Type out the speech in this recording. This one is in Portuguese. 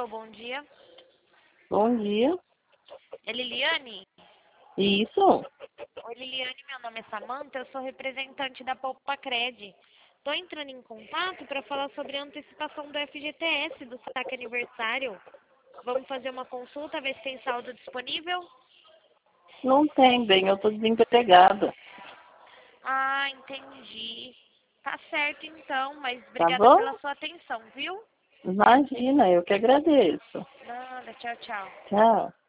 Alô, bom dia. Bom dia. É Liliane? Isso? Oi, Liliane, meu nome é Samanta, eu sou representante da Poupa-Cred. Estou entrando em contato para falar sobre a antecipação do FGTS, do saque aniversário. Vamos fazer uma consulta, ver se tem saldo disponível? Não tem, bem, eu tô desempregada. Ah, entendi. Tá certo então, mas Tá obrigada bom? pela sua atenção, viu? Imagina, eu que agradeço. Nada, tchau, tchau. Tchau.